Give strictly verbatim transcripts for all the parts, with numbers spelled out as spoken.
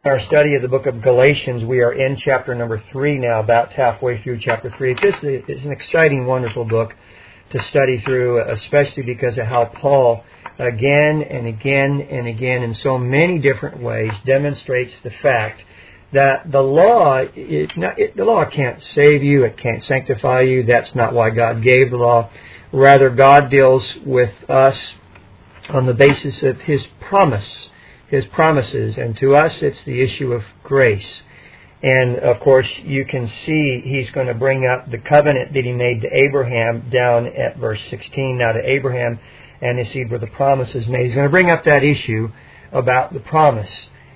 Our study of the book of Galatians, we are in chapter number three now, about halfway through chapter three. It's just a, it's an exciting, wonderful book to study through, especially because of how Paul, again and again and again, in so many different ways, demonstrates the fact that the law, it, not, it, the law can't save you, it can't sanctify you. That's not why God gave the law. Rather, God deals with us on the basis of His promise. His promises, and to us it's the issue of grace. And of course you can see he's going to bring up the covenant that he made to Abraham down at verse sixteen. Now to Abraham and his seed were the promises made. He's going to bring up that issue about the promise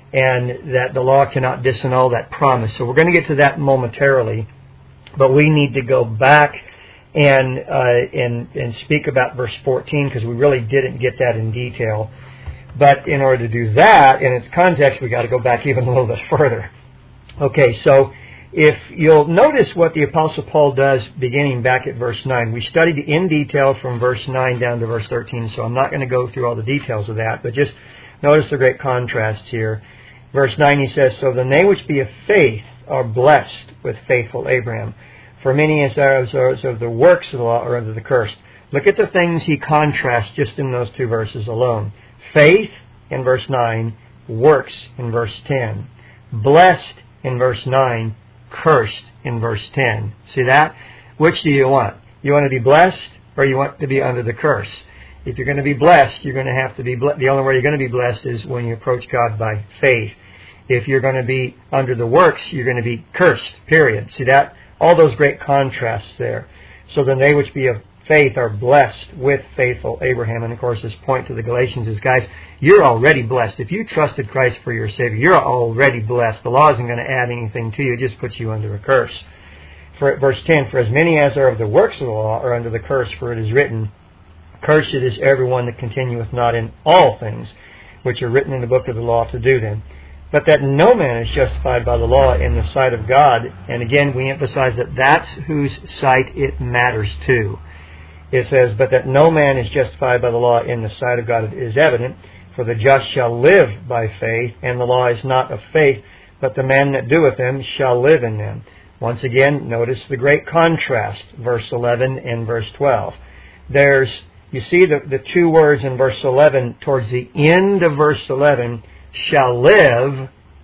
and that the law cannot disannul that promise. So we're going to get to that momentarily, but we need to go back and uh, and, and speak about verse fourteen because we really didn't get that in detail. But in order to do that, in its context, we've got to go back even a little bit further. Okay, so if you'll notice what the Apostle Paul does beginning back at verse nine. We studied in detail from verse nine down to verse thirteen, so I'm not going to go through all the details of that, but just notice the great contrast here. Verse nine, he says, "So then they which be of faith are blessed with faithful Abraham. For many as are of the works of the law are under the curse." Look at the things he contrasts just in those two verses alone. Faith in verse nine, works in verse ten. Blessed in verse nine, cursed in verse ten. See that? Which do you want? You want to be blessed or you want to be under the curse? If you're going to be blessed, you're going to have to be blessed. The only way you're going to be blessed is when you approach God by faith. If you're going to be under the works, you're going to be cursed, period. See that? All those great contrasts there. So then they which be of faith are blessed with faithful Abraham. And of course his point to the Galatians is, guys, you're already blessed. If you trusted Christ for your Savior, you're already blessed. The law isn't going to add anything to you. It just puts you under a curse. For verse ten, "For as many as are of the works of the law are under the curse, for it is written, Cursed is everyone that continueth not in all things which are written in the book of the law to do them. But that no man is justified by the law in the sight of God." And again, we emphasize that that's whose sight it matters to. It says, "But that no man is justified by the law in the sight of God is evident, for the just shall live by faith, and the law is not of faith, but the man that doeth them shall live in them." Once again, notice the great contrast, verse eleven and verse twelve. There's, you see the, the two words in verse eleven, towards the end of verse eleven, shall live,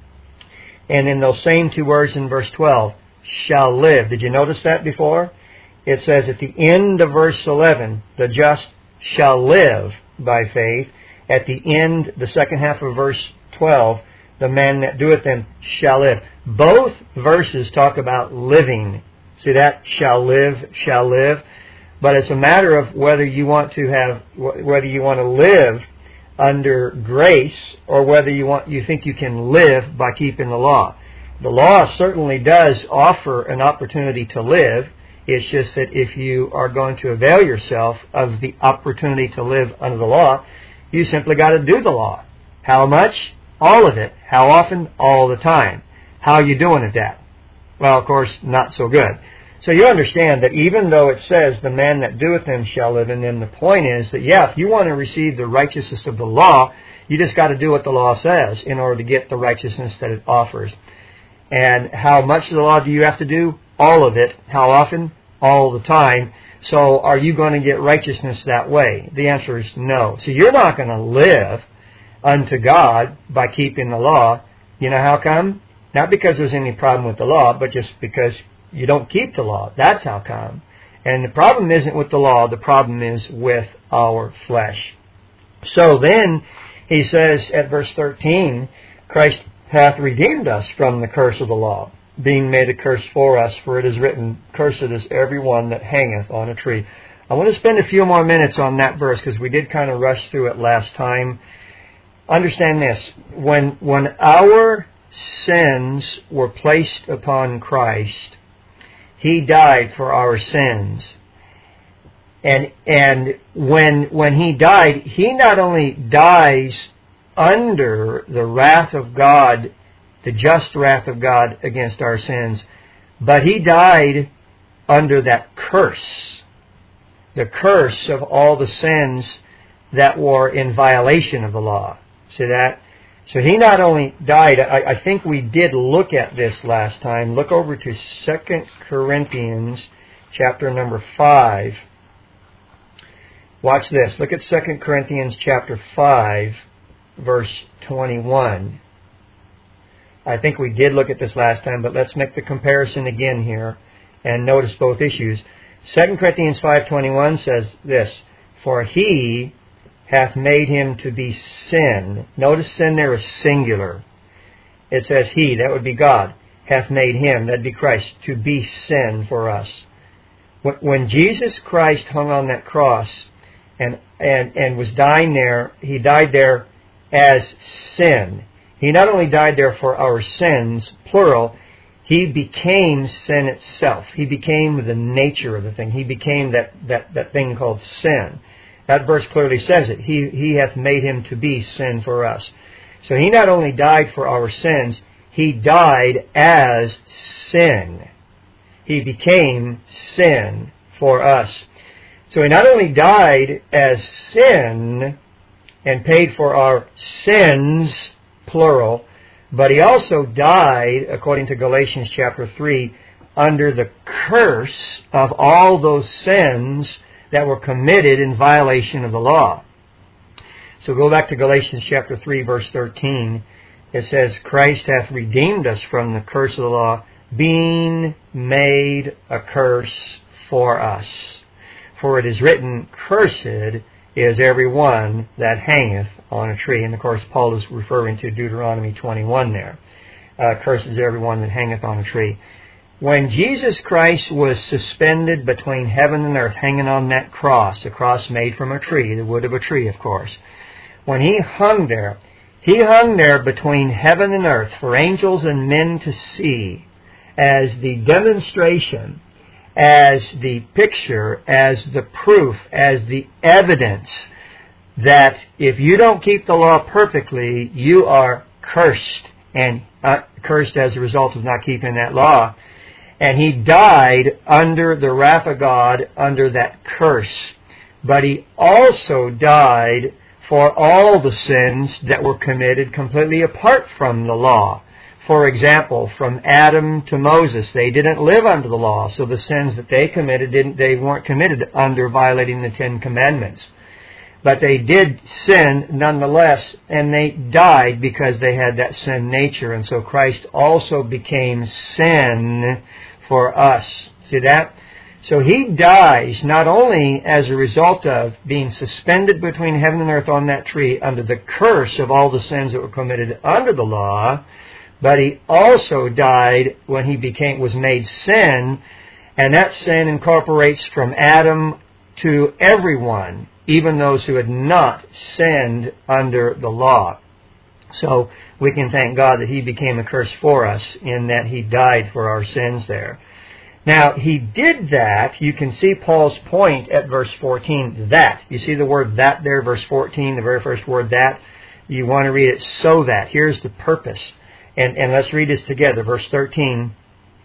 and in those same two words in verse twelve, shall live. Did you notice that before? It says at the end of verse eleven, the just shall live by faith. At the end, the second half of verse twelve, the man that doeth them shall live. Both verses talk about living. See that? Shall live, shall live. But it's a matter of whether you want to have, whether you want to live under grace or whether you want, you think you can live by keeping the law. The law certainly does offer an opportunity to live. It's just that if you are going to avail yourself of the opportunity to live under the law, you simply got to do the law. How much? All of it. How often? All the time. How are you doing at that? Well, of course, not so good. So you understand that even though it says, "The man that doeth them shall live in them," the point is that, yeah, if you want to receive the righteousness of the law, you just got to do what the law says in order to get the righteousness that it offers. And how much of the law do you have to do? All of it. How often? All the time. So are you going to get righteousness that way? The answer is no. So you're not going to live unto God by keeping the law. You know how come? Not because there's any problem with the law, but just because you don't keep the law. That's how come. And the problem isn't with the law. The problem is with our flesh. So then he says at verse thirteen, "Christ hath redeemed us from the curse of the law, being made a curse for us, for it is written, Cursed is every one that hangeth on a tree." I want to spend a few more minutes on that verse because we did kind of rush through it last time. Understand this. When, when our sins were placed upon Christ, He died for our sins. And and when when He died, He not only dies under the wrath of God, the just wrath of God against our sins, but He died under that curse, the curse of all the sins that were in violation of the law. See that? So he not only died, I, I think we did look at this last time. Look over to Second Corinthians chapter number five. Watch this. Look at Second Corinthians chapter five, verse twenty-one. I think we did look at this last time, but let's make the comparison again here and notice both issues. Second Corinthians five twenty-one says this, "For he hath made him to be sin." Notice sin there is singular. It says he, that would be God, hath made him, that'd be Christ, to be sin for us. When Jesus Christ hung on that cross and, and, and was dying there, he died there as sin. He not only died there for our sins, plural, he became sin itself. He became the nature of the thing. He became that, that, that thing called sin. That verse clearly says it. He, he hath made him to be sin for us. So he not only died for our sins, he died as sin. He became sin for us. So he not only died as sin and paid for our sins, plural, but he also died, according to Galatians chapter three, under the curse of all those sins that were committed in violation of the law. So go back to Galatians chapter three, verse thirteen. It says, "Christ hath redeemed us from the curse of the law, being made a curse for us. For it is written, Cursed is every one that hangeth on a tree." And of course, Paul is referring to Deuteronomy twenty-one there. Uh, Cursed is every one that hangeth on a tree. When Jesus Christ was suspended between heaven and earth, hanging on that cross, a cross made from a tree, the wood of a tree, of course. When he hung there, he hung there between heaven and earth for angels and men to see as the demonstration, as the picture, as the proof, as the evidence that if you don't keep the law perfectly, you are cursed, and uh, cursed as a result of not keeping that law. And he died under the wrath of God, under that curse. But he also died for all the sins that were committed completely apart from the law. For example, from Adam to Moses, they didn't live under the law, so the sins that they committed, didn't, they weren't committed under violating the Ten Commandments. But they did sin nonetheless, and they died because they had that sin nature. And so Christ also became sin for us. See that? So he dies not only as a result of being suspended between heaven and earth on that tree under the curse of all the sins that were committed under the law, but he also died when he became was made sin, and that sin incorporates from Adam to everyone, even those who had not sinned under the law. So we can thank God that he became a curse for us in that he died for our sins there. Now, he did that. You can see Paul's point at verse fourteen, that. You see the word that there, verse fourteen, the very first word that. You want to read it, so that. Here's the purpose. And, and let's read this together. Verse thirteen,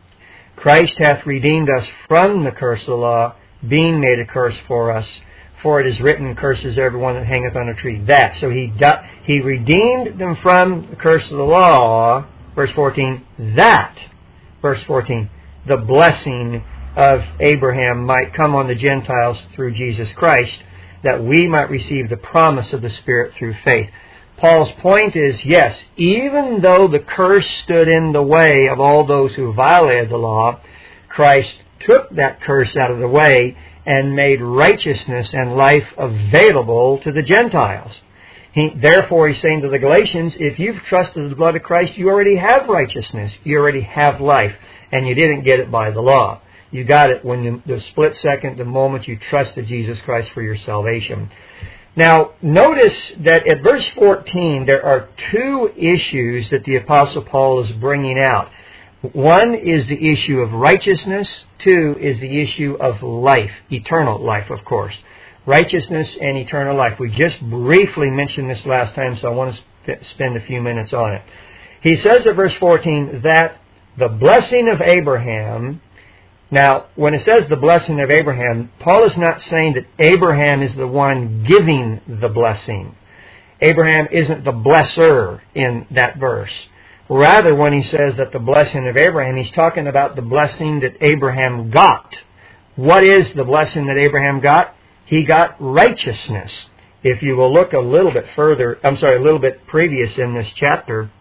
"Christ hath redeemed us from the curse of the law, being made a curse for us. For it is written, Cursed is every one that hangeth on a tree." That. So he di- he redeemed them from the curse of the law, verse fourteen, that, verse fourteen, the blessing of Abraham might come on the Gentiles through Jesus Christ, that we might receive the promise of the Spirit through faith. Paul's point is, yes, even though the curse stood in the way of all those who violated the law, Christ took that curse out of the way and made righteousness and life available to the Gentiles. He, therefore, he's saying to the Galatians, if you've trusted the blood of Christ, you already have righteousness. You already have life. And you didn't get it by the law. You got it when the, the split second, the moment you trusted Jesus Christ for your salvation. Now, notice that at verse fourteen, there are two issues that the Apostle Paul is bringing out. One is the issue of righteousness. Two is the issue of life, eternal life, of course. Righteousness and eternal life. We just briefly mentioned this last time, so I want to sp- spend a few minutes on it. He says at verse fourteen that the blessing of Abraham. Now, when it says the blessing of Abraham, Paul is not saying that Abraham is the one giving the blessing. Abraham isn't the blesser in that verse. Rather, when he says that the blessing of Abraham, he's talking about the blessing that Abraham got. What is the blessing that Abraham got? He got righteousness. If you will look a little bit further, I'm sorry, a little bit previous in this chapter,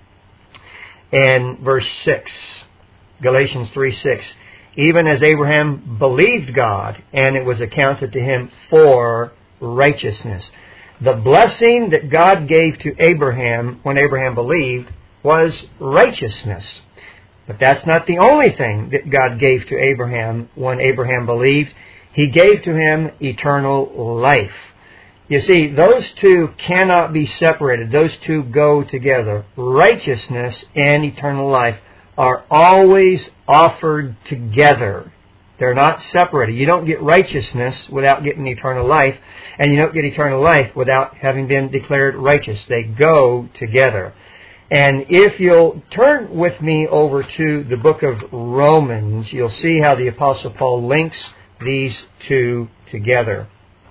and verse six, Galatians three six, even as Abraham believed God, and it was accounted to him for righteousness. The blessing that God gave to Abraham when Abraham believed was righteousness. But that's not the only thing that God gave to Abraham when Abraham believed. He gave to him eternal life. You see, those two cannot be separated. Those two go together. Righteousness and eternal life are always offered together. They're not separated. You don't get righteousness without getting eternal life, and you don't get eternal life without having been declared righteous. They go together. And if you'll turn with me over to the book of Romans, you'll see how the Apostle Paul links these two together.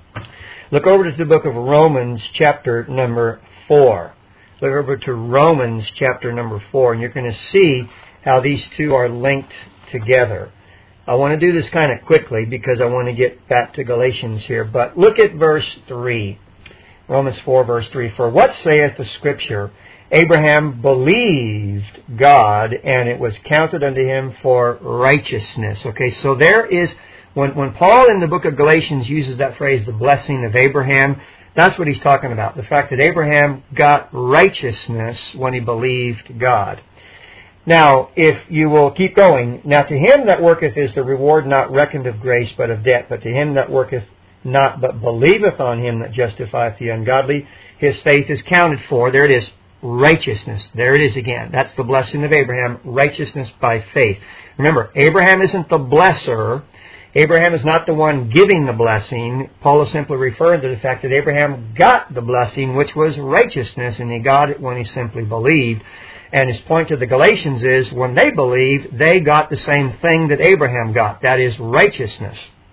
Look over to the book of Romans, chapter number four. Look over to Romans, chapter number four, and you're going to see how these two are linked together. I want to do this kind of quickly because I want to get back to Galatians here. But look at verse three. Romans four, verse three. For what saith the Scripture? Abraham believed God, and it was counted unto him for righteousness. Okay, so there is, when, when Paul in the book of Galatians uses that phrase, the blessing of Abraham, that's what he's talking about. The fact that Abraham got righteousness when he believed God. Now, if you will keep going, now to him that worketh is the reward not reckoned of grace, but of debt. But to him that worketh not, but believeth on him that justifieth the ungodly, his faith is counted for. There it is, righteousness. There it is again. That's the blessing of Abraham, righteousness by faith. Remember, Abraham isn't the blesser. Abraham is not the one giving the blessing. Paul is simply referring to the fact that Abraham got the blessing, which was righteousness, and he got it when he simply believed. And his point to the Galatians is, when they believed, they got the same thing that Abraham got. That is righteousness.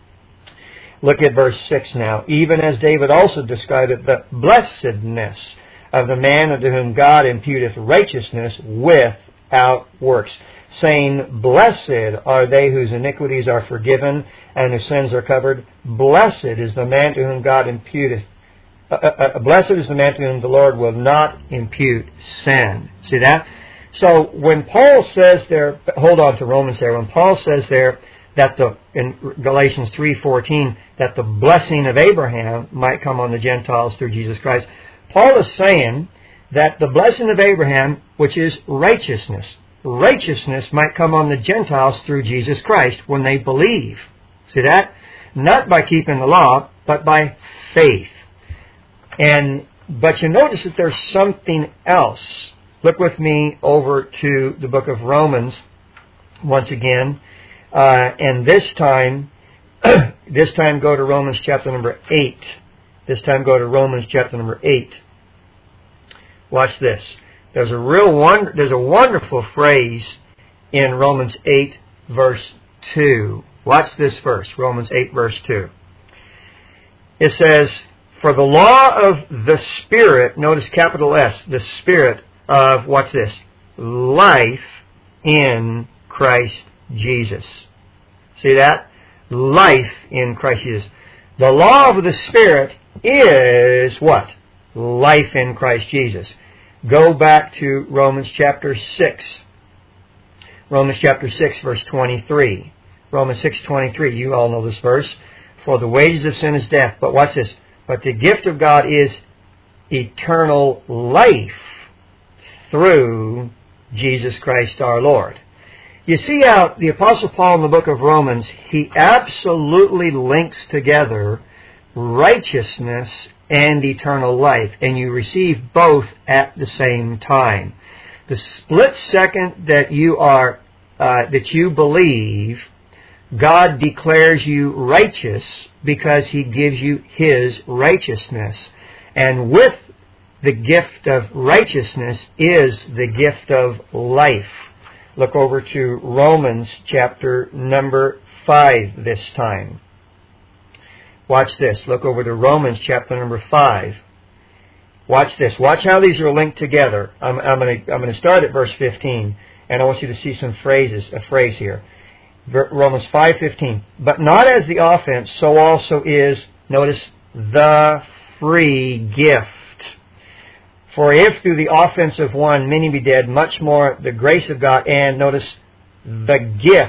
Look at verse six now. Even as David also described it, the blessedness of the man unto whom God imputeth righteousness without works, saying, Blessed are they whose iniquities are forgiven and whose sins are covered. Blessed is the man to whom God imputeth Uh, uh, blessed is the man to whom the Lord will not impute sin. See that? So when Paul says there, hold on to Romans there, when Paul says there that the, in Galatians three fourteen, that the blessing of Abraham might come on the Gentiles through Jesus Christ, Paul is saying that the blessing of Abraham, which is righteousness, righteousness might come on the Gentiles through Jesus Christ when they believe. See that? Not by keeping the law, but by faith. And but you notice that there's something else. Look with me over to the book of Romans once again, uh, and this time, this time go to Romans chapter number eight. This time go to Romans chapter number eight. Watch this. There's a real wonder, there's a wonderful phrase in Romans eight verse two. Watch this verse, Romans eight verse two. It says, For the law of the Spirit, notice capital S, the Spirit of, what's this? Life in Christ Jesus. See that? Life in Christ Jesus. The law of the Spirit is what? Life in Christ Jesus. Go back to Romans chapter six. Romans chapter six, verse twenty-three. Romans six twenty-three. You all know this verse. For the wages of sin is death. But watch this. But the gift of God is eternal life through Jesus Christ our Lord. You see how the Apostle Paul in the book of Romans, he absolutely links together righteousness and eternal life. And you receive both at the same time. The split second that you are, uh, that you believe, God declares you righteous because He gives you His righteousness. And with the gift of righteousness is the gift of life. Look over to Romans chapter number five this time. Watch this. Look over to Romans chapter number five. Watch this. Watch how these are linked together. I'm, I'm going to I'm going to start at verse fifteen, and I want you to see some phrases. A phrase here. Romans five fifteen. But not as the offense, so also is, notice, the free gift. For if through the offense of one many be dead, much more the grace of God, and notice, the gift.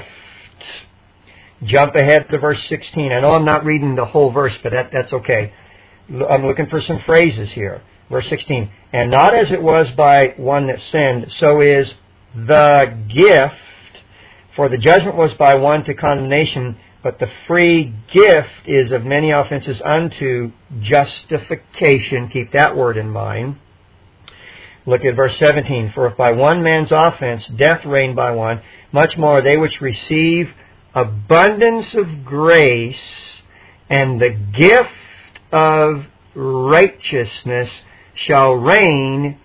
Jump ahead to verse sixteen. I know I'm not reading the whole verse, but that, that's okay. I'm looking for some phrases here. Verse sixteen. And not as it was by one that sinned, so is the gift. For the judgment was by one to condemnation, but the free gift is of many offenses unto justification. Keep that word in mind. Look at verse seventeen. For if by one man's offense death reigned by one, much more they which receive abundance of grace and the gift of righteousness shall reign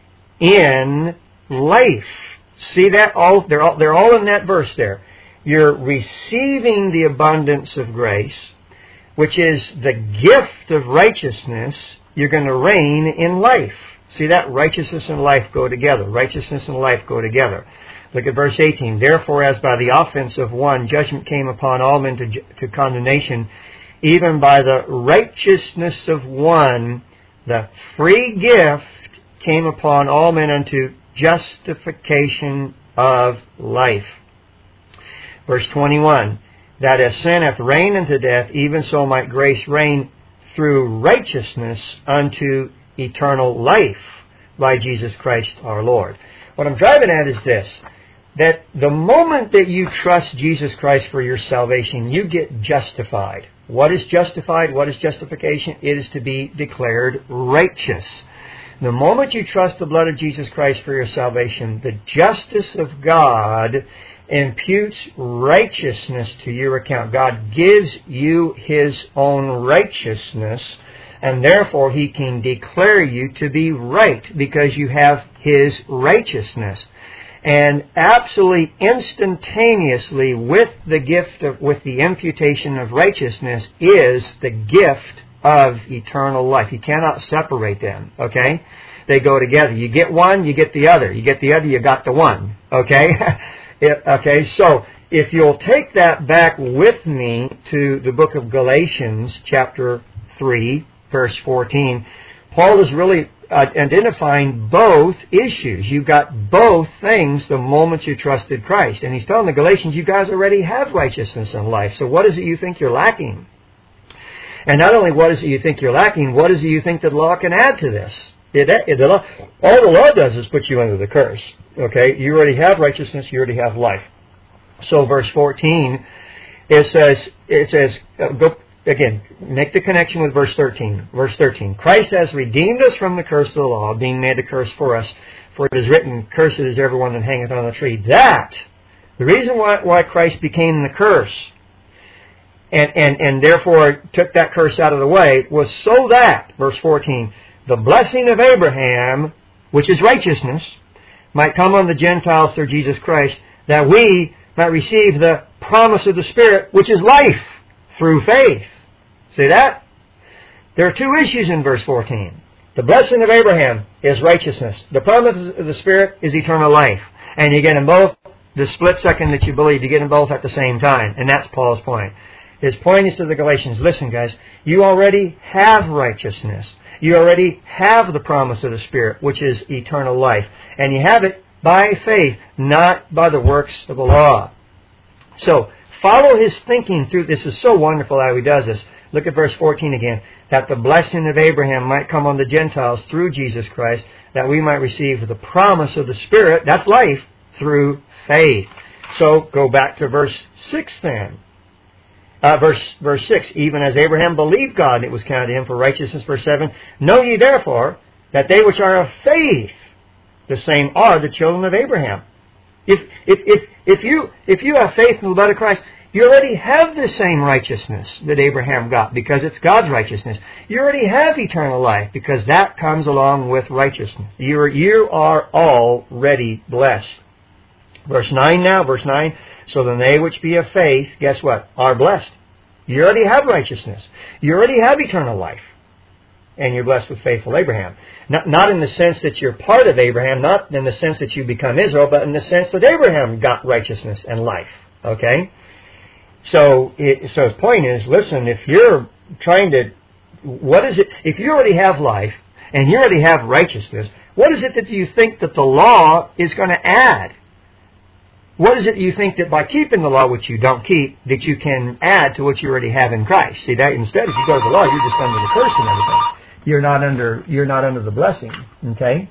in life. See that? All they're all they're all in that verse there. You're receiving the abundance of grace, which is the gift of righteousness. You're going to reign in life. See that? Righteousness and life go together. Righteousness and life go together. Look at verse eighteen. Therefore, as by the offense of one judgment came upon all men to, to condemnation, even by the righteousness of one, the free gift came upon all men unto justification of life. Verse twenty-one. That as sin hath reigned unto death, even so might grace reign through righteousness unto eternal life by Jesus Christ our Lord. What I'm driving at is this, that the moment that you trust Jesus Christ for your salvation, you get justified. What is justified? What is justification? It is to be declared righteous. The moment you trust the blood of Jesus Christ for your salvation, the justice of God imputes righteousness to your account. God gives you His own righteousness, and therefore He can declare you to be right because you have His righteousness. And absolutely instantaneously with the gift of, with the imputation of righteousness is the gift of eternal life. You cannot separate them, okay? They go together. You get one, you get the other. You get the other, you got the one, okay? it, okay, so if you'll take that back with me to the book of Galatians, chapter three, verse fourteen, Paul is really uh, identifying both issues. You've got both things the moment you trusted Christ. And he's telling the Galatians, you guys already have righteousness in life. So what is it you think you're lacking? And not only what is it you think you're lacking, what is it you think that law can add to this? It, it, the law, all the law does is put you under the curse. Okay? You already have righteousness, you already have life. So verse fourteen, it says, it says, uh, go, again, make the connection with verse thirteen. Verse thirteen, Christ has redeemed us from the curse of the law, being made a curse for us. For it is written, cursed is everyone that hangeth on the tree. That, the reason why, why Christ became the curse, and, and, and therefore took that curse out of the way, was so that, verse fourteen, the blessing of Abraham, which is righteousness, might come on the Gentiles through Jesus Christ, that we might receive the promise of the Spirit, which is life, through faith. See that? There are two issues in verse fourteen. The blessing of Abraham is righteousness. The promise of the Spirit is eternal life. And you get them both, the split second that you believe, you get them both at the same time. And that's Paul's point. His point is to the Galatians, listen guys, you already have righteousness. You already have the promise of the Spirit, which is eternal life. And you have it by faith, not by the works of the law. So, follow his thinking through. This is so wonderful how he does this. Look at verse fourteen again. That the blessing of Abraham might come on the Gentiles through Jesus Christ, that we might receive the promise of the Spirit, that's life, through faith. So, go back to verse six then. Uh, verse, verse six, even as Abraham believed God, and it was counted to him for righteousness. Verse seven, know ye therefore that they which are of faith, the same are the children of Abraham. If, if, if, if, you, if you have faith in the blood of Christ, you already have the same righteousness that Abraham got because it's God's righteousness. You already have eternal life because that comes along with righteousness. You are, you are already blessed. Verse nine now, verse nine. So then they which be of faith, guess what? Are blessed. You already have righteousness. You already have eternal life. and you're blessed with faithful Abraham. Not, not in the sense that you're part of Abraham, not in the sense that you become Israel, but in the sense that Abraham got righteousness and life. Okay? So, it, so his point is, listen, if you're trying to, what is it, if you already have life, and you already have righteousness, what is it that you think that the law is going to add? What is it you think that by keeping the law, which you don't keep, that you can add to what you already have in Christ? See, that instead, if you go to the law, you're just under the curse and everything. You're not under, you're not under the blessing. Okay?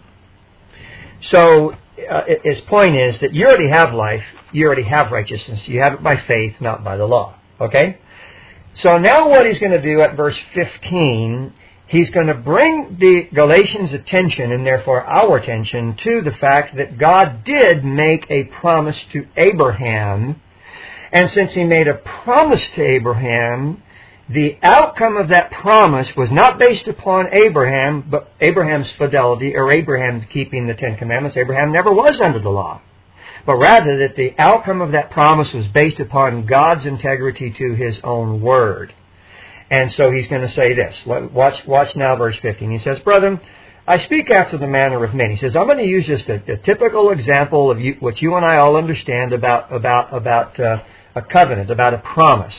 So, uh, his point is that you already have life, you already have righteousness. You have it by faith, not by the law. Okay? So now what he's going to do at verse fifteen, he's going to bring the Galatians' attention, and therefore our attention, to the fact that God did make a promise to Abraham. And since he made a promise to Abraham, the outcome of that promise was not based upon Abraham, but Abraham's fidelity, or Abraham keeping the Ten Commandments. Abraham never was under the law. But rather that the outcome of that promise was based upon God's integrity to His own Word. And so he's going to say this. Watch, watch now verse fifteen. He says, Brethren, I speak after the manner of men. He says, I'm going to use just a, a typical example of you, what you and I all understand about, about, about uh, a covenant, about a promise.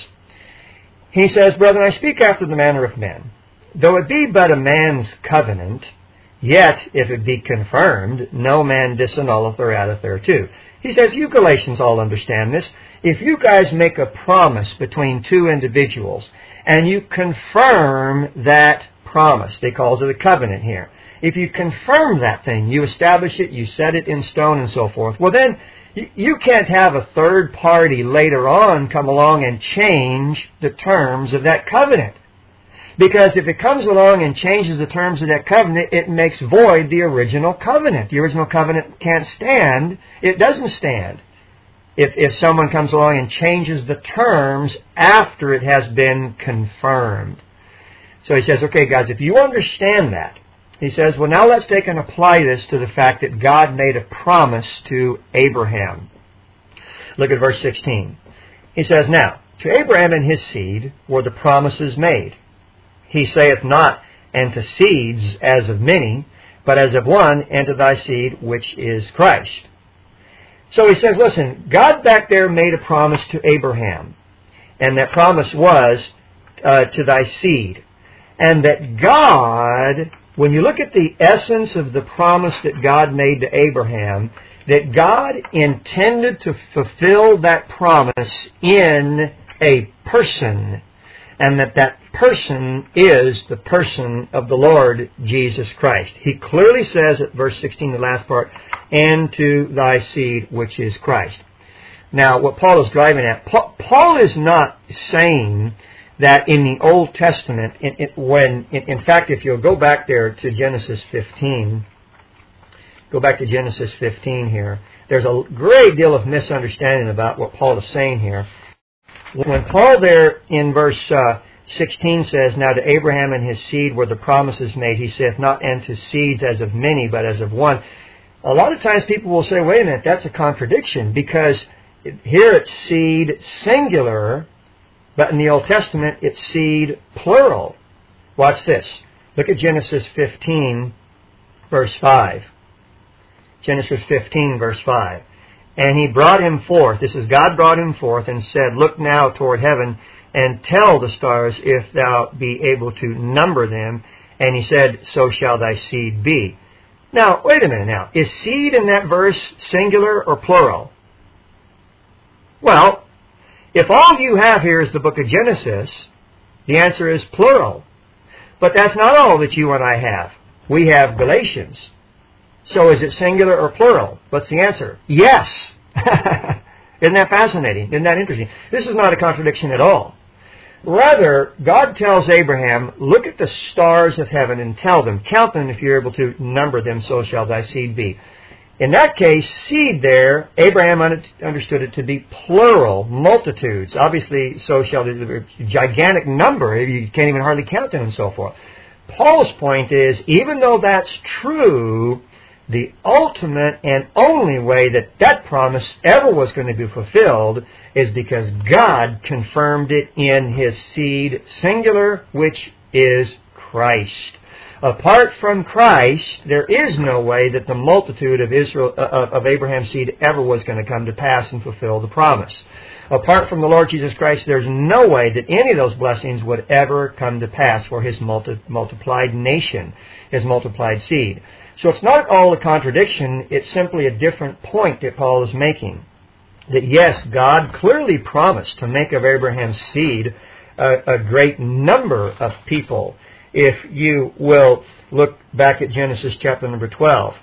He says, Brethren, I speak after the manner of men. Though it be but a man's covenant, yet if it be confirmed, no man disannulleth or addeth thereto. He says, you Galatians all understand this. If you guys make a promise between two individuals, and you confirm that promise, they calls it a covenant here. If you confirm that thing, you establish it, you set it in stone and so forth, well then, you can't have a third party later on come along and change the terms of that covenant. Because if it comes along and changes the terms of that covenant, it makes void the original covenant. The original covenant can't stand. It doesn't stand. If, if someone comes along and changes the terms after it has been confirmed. So he says, okay guys, if you understand that, he says, well now let's take and apply this to the fact that God made a promise to Abraham. Look at verse sixteen. He says, now, to Abraham and his seed were the promises made. He saith not, and to seeds as of many, but as of one, and to thy seed, which is Christ. So he says, listen, God back there made a promise to Abraham. And that promise was uh, to thy seed. And that God, when you look at the essence of the promise that God made to Abraham, that God intended to fulfill that promise in a person. And that that person is the person of the Lord Jesus Christ. He clearly says at verse sixteen, the last part, and to thy seed, which is Christ. Now, what Paul is driving at, Paul is not saying that in the Old Testament, in, in, when, in, in fact, if you'll go back there to Genesis fifteen, go back to Genesis fifteen here, there's a great deal of misunderstanding about what Paul is saying here. When Paul there in verse uh, sixteen says, now to Abraham and his seed were the promises made, he saith not and to seeds as of many, but as of one. A lot of times people will say, wait a minute, that's a contradiction, because here it's seed singular, but in the Old Testament it's seed plural. Watch this. Look at Genesis fifteen, verse five. Genesis fifteen, verse five. And he brought him forth, this is God brought him forth, and said, look now toward heaven, and tell the stars if thou be able to number them. And he said, so shall thy seed be. Now, wait a minute now. Is seed in that verse singular or plural? Well, if all you have here is the book of Genesis, the answer is plural. But that's not all that you and I have. We have Galatians. So is it singular or plural? What's the answer? Yes. Isn't that fascinating? Isn't that interesting? This is not a contradiction at all. Rather, God tells Abraham, look at the stars of heaven and tell them, count them if you're able to number them, so shall thy seed be. In that case, seed there, Abraham understood it to be plural, multitudes. Obviously, so shall the gigantic number, you can't even hardly count them and so forth. Paul's point is, even though that's true, the ultimate and only way that that promise ever was going to be fulfilled is because God confirmed it in His seed singular, which is Christ. Apart from Christ, there is no way that the multitude of Israel, uh, of Abraham's seed ever was going to come to pass and fulfill the promise. Apart from the Lord Jesus Christ, there's no way that any of those blessings would ever come to pass for His multi- multiplied nation, His multiplied seed. So it's not all a contradiction, it's simply a different point that Paul is making. That yes, God clearly promised to make of Abraham's seed a, a great number of people. If you will look back at Genesis chapter number twelve.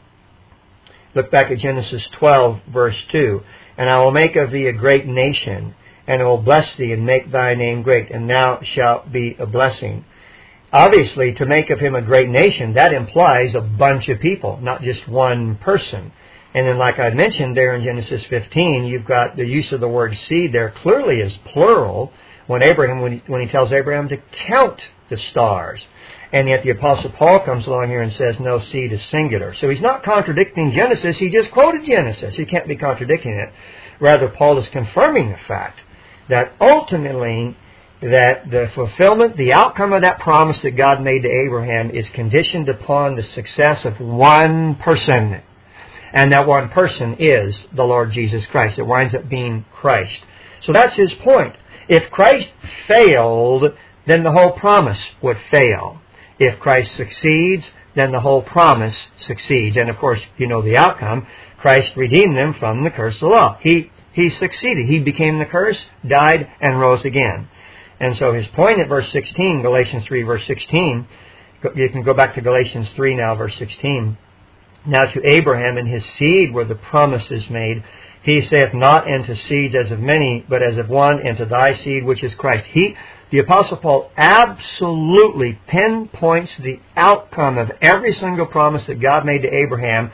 Look back at Genesis twelve, verse two. And I will make of thee a great nation, and I will bless thee and make thy name great, and thou shalt be a blessing. Obviously, to make of him a great nation, that implies a bunch of people, not just one person. And then, like I mentioned there in Genesis fifteen, you've got the use of the word seed there clearly is plural when Abraham, when he, when he tells Abraham to count the stars. And yet the Apostle Paul comes along here and says, no, seed is singular. So he's not contradicting Genesis, he just quoted Genesis. He can't be contradicting it. Rather, Paul is confirming the fact that ultimately that the fulfillment, the outcome of that promise that God made to Abraham is conditioned upon the success of one person. And that one person is the Lord Jesus Christ. It winds up being Christ. So that's his point. If Christ failed, then the whole promise would fail. If Christ succeeds, then the whole promise succeeds. And of course, you know the outcome. Christ redeemed them from the curse of the law. He, he succeeded. He became the curse, died, and rose again. And so his point at verse sixteen, Galatians three, verse sixteen, you can go back to Galatians three now, verse sixteen. Now to Abraham and his seed were the promises made. He saith not unto seeds as of many, but as of one, and to thy seed, which is Christ. He, the Apostle Paul, absolutely pinpoints the outcome of every single promise that God made to Abraham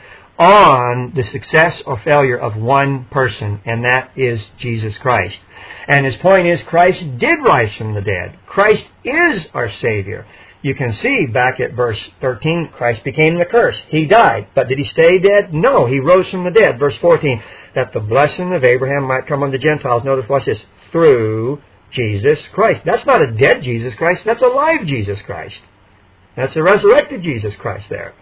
on the success or failure of one person, and that is Jesus Christ. And his point is, Christ did rise from the dead. Christ is our Savior. You can see back at verse thirteen, Christ became the curse. He died. But did he stay dead? No, he rose from the dead. Verse fourteen, that the blessing of Abraham might come on the Gentiles. Notice, watch this, through Jesus Christ. That's not a dead Jesus Christ. That's a live Jesus Christ. That's a resurrected Jesus Christ there.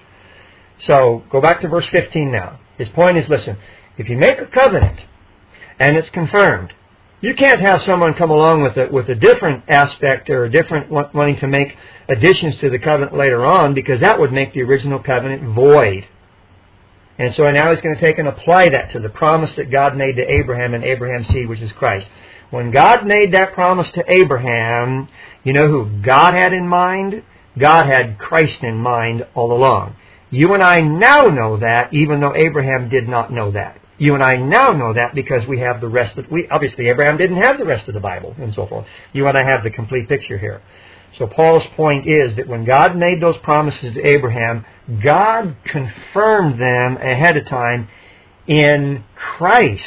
So, go back to verse fifteen now. His point is, listen, if you make a covenant and it's confirmed, you can't have someone come along with a, with a different aspect or a different wanting to make additions to the covenant later on, because that would make the original covenant void. And so now he's going to take and apply that to the promise that God made to Abraham and Abraham's seed, which is Christ. When God made that promise to Abraham, you know who God had in mind? God had Christ in mind all along. You and I now know that, even though Abraham did not know that. You and I now know that because we have the rest of, we obviously Abraham didn't have the rest of the Bible and so forth. You and I have the complete picture here. So Paul's point is that when God made those promises to Abraham, God confirmed them ahead of time in Christ.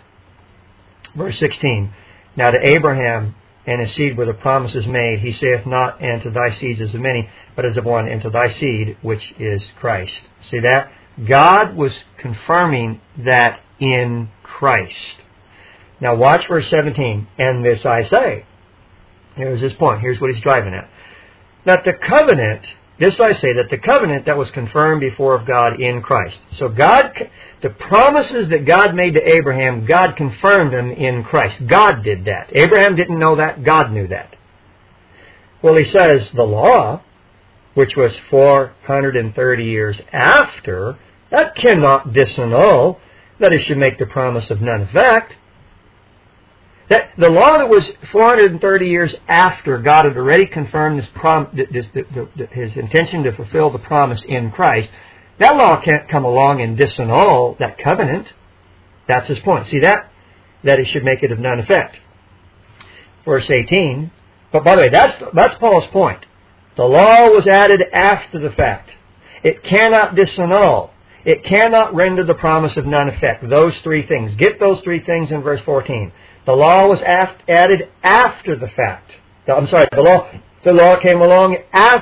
Verse sixteen, now to Abraham and his seed were the promises made. He saith not, and to thy seeds as of many, but as of one, and to thy seed, which is Christ. See that? God was confirming that in Christ. Now watch verse seventeen. And this I say. Here's his point. Here's what he's driving at. That the covenant, this I say, that the covenant that was confirmed before of God in Christ. So God, the promises that God made to Abraham, God confirmed them in Christ. God did that. Abraham didn't know that. God knew that. Well, he says the law, which was four hundred thirty years after, that cannot disannul that it should make the promise of none effect. That the law that was four hundred thirty years after God had already confirmed this prom, this, this, this, his intention to fulfill the promise in Christ, that law can't come along and disannul that covenant. That's his point. See that? That it should make it of none effect. Verse eighteen. But by the way, that's, that's Paul's point. The law was added after the fact. It cannot disannul. It cannot render the promise of none effect. Those three things. Get those three things in verse fourteen. The law was aft, added after the fact. I'm sorry, the law, the law came along after,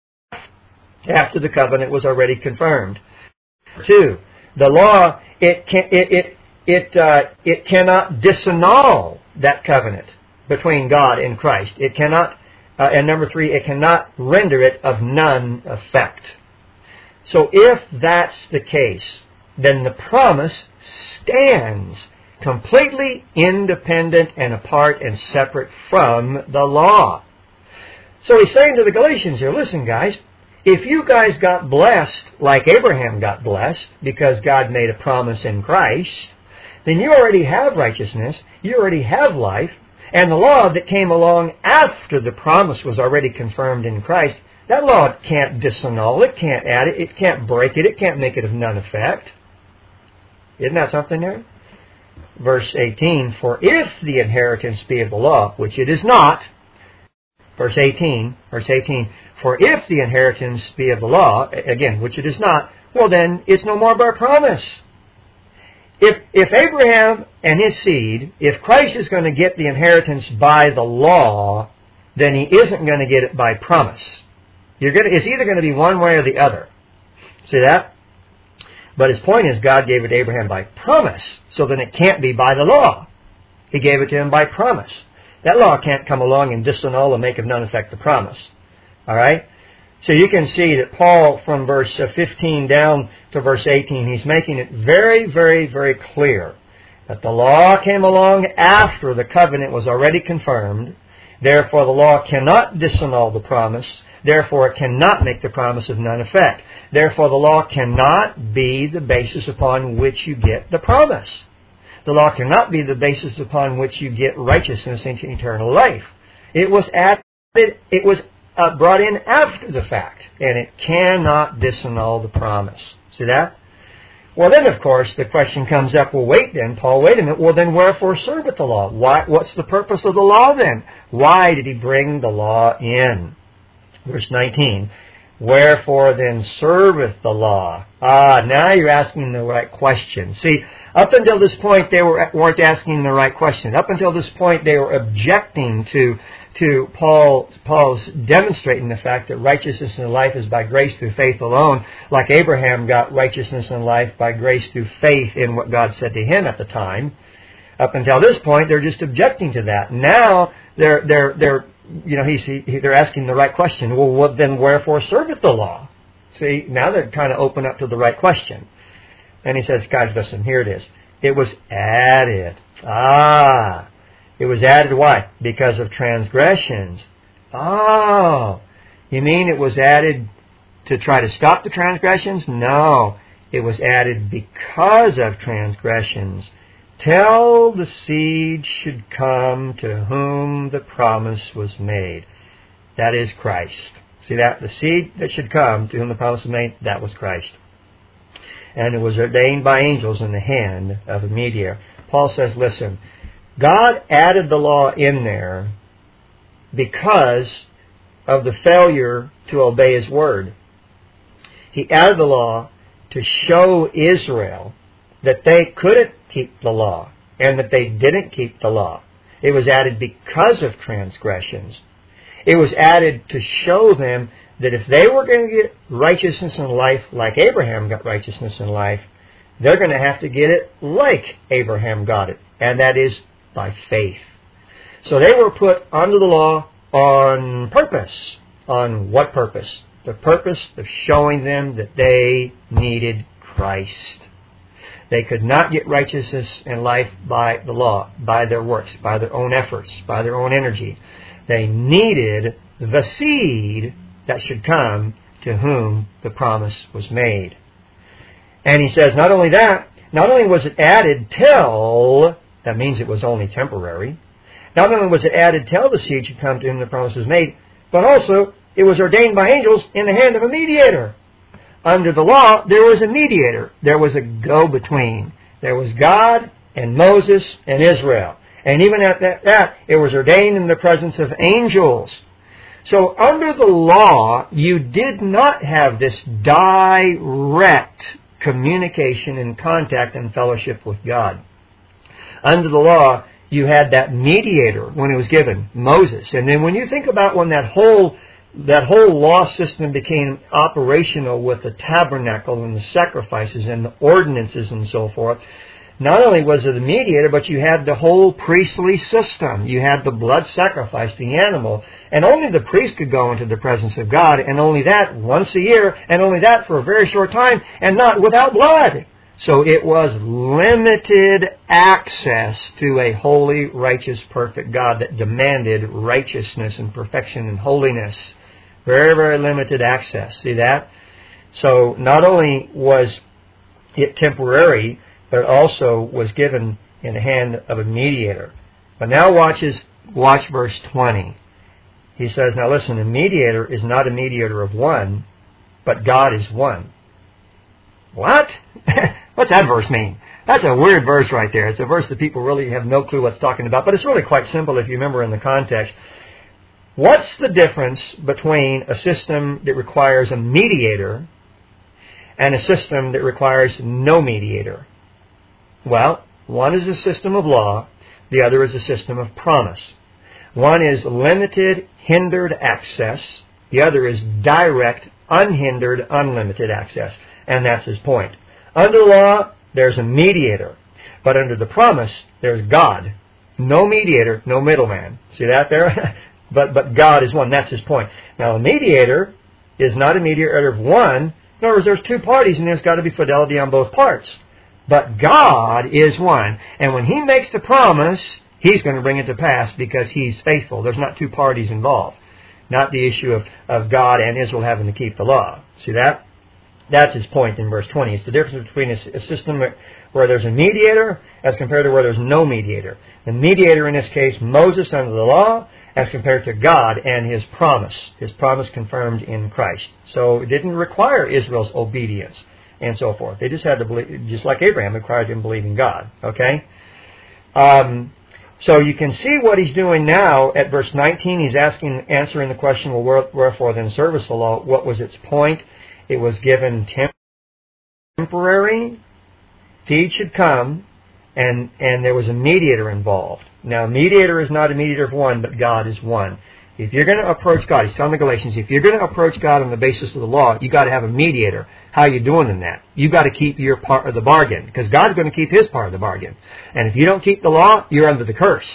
after the covenant was already confirmed. Two, the law, it can, it it it uh, it cannot disannul that covenant between God and Christ. It cannot Uh, and number three, it cannot render it of none effect. So if that's the case, then the promise stands completely independent and apart and separate from the law. So he's saying to the Galatians here, listen guys, if you guys got blessed like Abraham got blessed because God made a promise in Christ, then you already have righteousness, you already have life, and the law that came along after the promise was already confirmed in Christ, that law can't disannul it, can't add it, it can't break it, it can't make it of none effect. Isn't that something there? Verse eighteen, for if the inheritance be of the law, which it is not, verse eighteen, verse eighteen, for if the inheritance be of the law, again, which it is not, well then, it's no more by promise. If, if Abraham and his seed, if Christ is going to get the inheritance by the law, then he isn't going to get it by promise. You're going to, it's either going to be one way or the other. See that? But his point is God gave it to Abraham by promise, so then it can't be by the law. He gave it to him by promise. That law can't come along and disannul and make of none effect the promise. All right? So you can see that Paul, from verse fifteen down to verse eighteen, he's making it very, very, very clear that the law came along after the covenant was already confirmed. Therefore, the law cannot disannul the promise. Therefore, it cannot make the promise of none effect. Therefore, the law cannot be the basis upon which you get the promise. The law cannot be the basis upon which you get righteousness into eternal life. It was added, it was uh, brought in after the fact, and it cannot disannul the promise. See that? Well, then, of course, the question comes up, well, wait then, Paul, wait a minute, well, then wherefore serveth the law? Why, what's the purpose of the law then? Why did he bring the law in? Verse nineteen, wherefore then serveth the law? Ah, now you're asking the right question. See, up until this point, they were, weren't asking the right question. Up until this point, they were objecting to to Paul, Paul's demonstrating the fact that righteousness and life is by grace through faith alone, like Abraham got righteousness and life by grace through faith in what God said to him at the time. Up until this point, they're just objecting to that. Now, they're they're they're you know he's he, they're asking the right question. Well, what then? Wherefore serveth the law? See, now they're kind of open up to the right question. And he says, guys, listen, here it is. It was added. Ah. It was added why? Because of transgressions. Oh. You mean it was added to try to stop the transgressions? No. It was added because of transgressions, till the seed should come to whom the promise was made. That is Christ. See that? The seed that should come to whom the promise was made, that was Christ. And it was ordained by angels in the hand of a mediator. Paul says, listen, God added the law in there because of the failure to obey His word. He added the law to show Israel that they couldn't keep the law and that they didn't keep the law. It was added because of transgressions. It was added to show them that if they were going to get righteousness and life like Abraham got righteousness and life, they're going to have to get it like Abraham got it, and that is by faith. So they were put under the law on purpose. On what purpose? The purpose of showing them that they needed Christ. They could not get righteousness and life by the law, by their works, by their own efforts, by their own energy. They needed the seed that should come to whom the promise was made. And he says, not only that, not only was it added till, that means it was only temporary, not only was it added till the seed should come to whom the promise was made, but also it was ordained by angels in the hand of a mediator. Under the law, there was a mediator. There was a go-between. There was God and Moses and Israel. And even at that, that, it was ordained in the presence of angels. So under the law, you did not have this direct communication and contact and fellowship with God. Under the law, you had that mediator when it was given, Moses. And then when you think about when that whole that whole law system became operational with the tabernacle and the sacrifices and the ordinances and so forth, not only was it the mediator, but you had the whole priestly system. You had the blood sacrifice, the animal, and only the priest could go into the presence of God, and only that once a year, and only that for a very short time, and not without blood. So it was limited access to a holy, righteous, perfect God that demanded righteousness and perfection and holiness. Very, very limited access. See that? So not only was it temporary, but it also was given in the hand of a mediator. But now watch, his, watch verse twenty. He says, now listen, a mediator is not a mediator of one, but God is one. What? What's that verse mean? That's a weird verse right there. It's a verse that people really have no clue what it's talking about, but it's really quite simple if you remember in the context. What's the difference between a system that requires a mediator and a system that requires no mediator? Well, one is a system of law, the other is a system of promise. One is limited, hindered access, the other is direct, unhindered, unlimited access. And that's his point. Under law, there's a mediator. But under the promise, there's God. No mediator, no middleman. See that there? but but God is one. That's his point. Now, a mediator is not a mediator of one. In other words, there's two parties, and there's got to be fidelity on both parts. But God is one. And when he makes the promise, he's going to bring it to pass because he's faithful. There's not two parties involved. Not the issue of, of God and Israel having to keep the law. See that? That's his point in verse twenty. It's the difference between a, a system where there's a mediator as compared to where there's no mediator. The mediator in this case, Moses under the law, as compared to God and his promise. His promise confirmed in Christ. So it didn't require Israel's obedience and so forth. They just had to believe, just like Abraham required him to believe in God. Okay? Um, so you can see what he's doing now at verse nineteen. He's asking, answering the question, well, wherefore then service the law? What was its point? It was given temporary. Deed should come, and, and there was a mediator involved. Now, a mediator is not a mediator of one, but God is one. If you're going to approach God, he's telling the Galatians, if you're going to approach God on the basis of the law, you've got to have a mediator. How are you doing in that? You've got to keep your part of the bargain, because God's going to keep his part of the bargain. And if you don't keep the law, you're under the curse.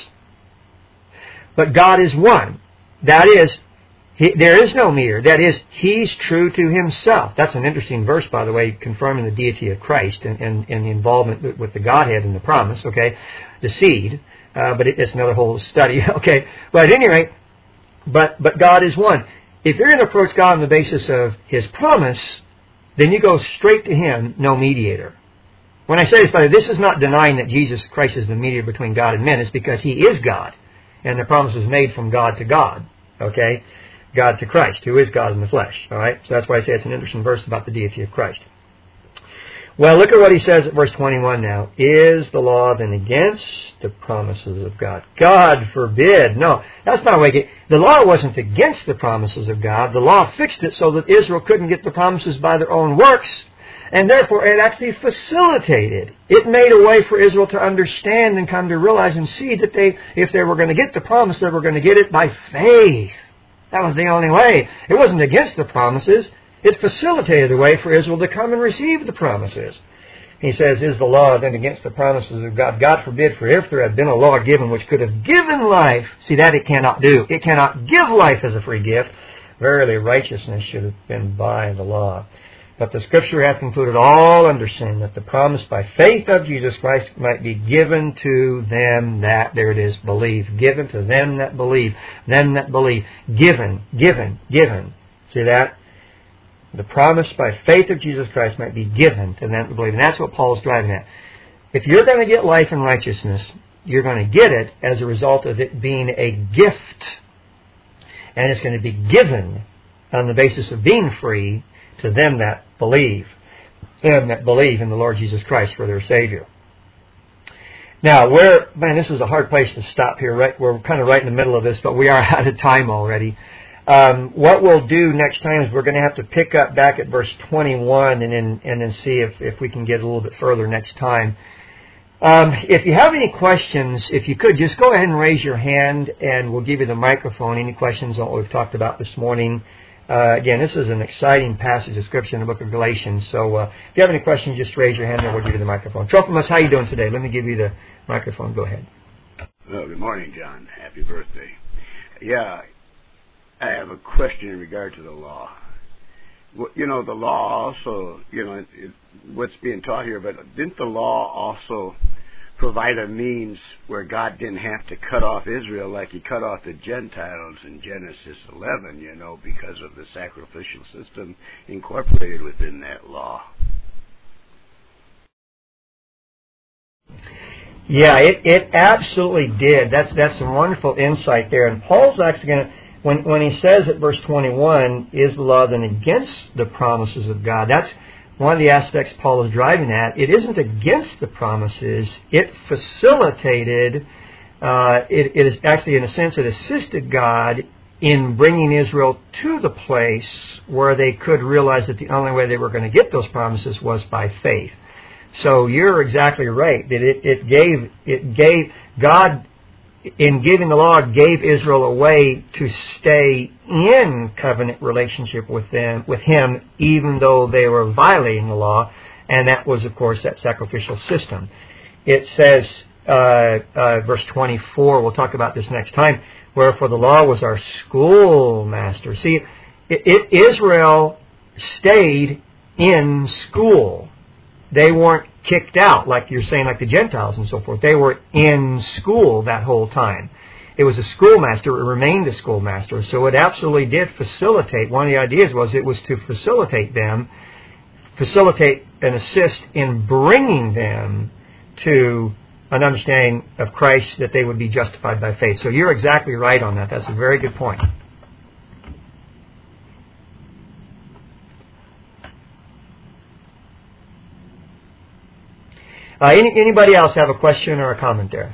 But God is one. That is, He, there is no mediator. That is, he's true to himself. That's an interesting verse, by the way, confirming the deity of Christ and, and, and the involvement with, with the Godhead and the promise, okay, the seed. Uh, but it, it's another whole study, okay. But at any rate, but, but God is one. If you're going to approach God on the basis of his promise, then you go straight to him, no mediator. When I say this, by the way, this is not denying that Jesus Christ is the mediator between God and men. It's because he is God. And the promise was made from God to God, okay. God to Christ, who is God in the flesh. All right? So that's why I say it's an interesting verse about the deity of Christ. Well, look at what he says at verse twenty-one now. Is the law then against the promises of God? God forbid. No, that's not what it. The law wasn't against the promises of God. The law fixed it so that Israel couldn't get the promises by their own works. And therefore, it actually facilitated. It made a way for Israel to understand and come to realize and see that they, if they were going to get the promise, they were going to get it by faith. That was the only way. It wasn't against the promises. It facilitated a way for Israel to come and receive the promises. He says, is the law then against the promises of God? God forbid, for if there had been a law given which could have given life, see that it cannot do. It cannot give life as a free gift. Verily, righteousness should have been by the law. But the Scripture hath concluded all under sin, that the promise by faith of Jesus Christ might be given to them that, there it is, believe. Given to them that believe. Them that believe. Given, given, given. See that? The promise by faith of Jesus Christ might be given to them that believe. And that's what Paul's driving at. If you're going to get life and righteousness, you're going to get it as a result of it being a gift. And it's going to be given on the basis of being free to them that believe. Them that believe in the Lord Jesus Christ for their Savior. Now, we're, man, this is a hard place to stop here. Right, we're kind of right in the middle of this, but we are out of time already. Um, what we'll do next time is we're going to have to pick up back at verse twenty-one and then and then see if, if we can get a little bit further next time. Um, if you have any questions, if you could, just go ahead and raise your hand and we'll give you the microphone. Any questions on what we've talked about this morning? Uh, again, this is an exciting passage of Scripture in the book of Galatians. So uh, if you have any questions, just raise your hand and we'll give you the microphone. Trophimus, how are you doing today? Let me give you the microphone. Go ahead. Well, good morning, John. Happy birthday. Yeah, I have a question in regard to the law. Well, you know, the law also, you know, it, it, what's being taught here, but didn't the law also provide a means where God didn't have to cut off Israel like he cut off the Gentiles in Genesis eleven, you know, because of the sacrificial system incorporated within that law? Yeah, it, it absolutely did. That's that's some wonderful insight there. And Paul's actually going to, when, when he says at verse twenty-one, is the law then against the promises of God? That's one of the aspects Paul is driving at. It isn't against the promises. It facilitated, uh, it, it is actually, in a sense, it assisted God in bringing Israel to the place where they could realize that the only way they were going to get those promises was by faith. So you're exactly right that it, it gave it gave God, in giving the law, gave Israel a way to stay in covenant relationship with them, with Him, even though they were violating the law, and that was, of course, that sacrificial system. It says, uh, uh, verse twenty-four. We'll talk about this next time. Wherefore the law was our schoolmaster. See, it, it, Israel stayed in school. They weren't kicked out, like you're saying, like the Gentiles and so forth. They were in school that whole time. It was a schoolmaster. It remained a schoolmaster. So it absolutely did facilitate. One of the ideas was it was to facilitate them, facilitate and assist in bringing them to an understanding of Christ, that they would be justified by faith. So you're exactly right on that. That's a very good point. Uh, any, anybody else have a question or a comment there?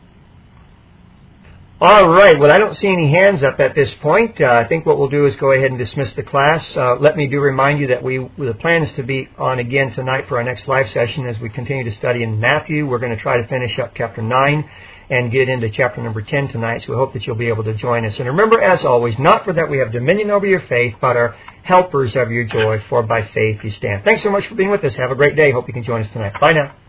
All right. Well, I don't see any hands up at this point. Uh, I think what we'll do is go ahead and dismiss the class. Uh, let me do remind you that we the plan is to be on again tonight for our next live session as we continue to study in Matthew. We're going to try to finish up chapter nine and get into chapter number ten tonight. So we hope that you'll be able to join us. And remember, as always, not for that we have dominion over your faith, but are helpers of your joy, for by faith you stand. Thanks so much for being with us. Have a great day. Hope you can join us tonight. Bye now.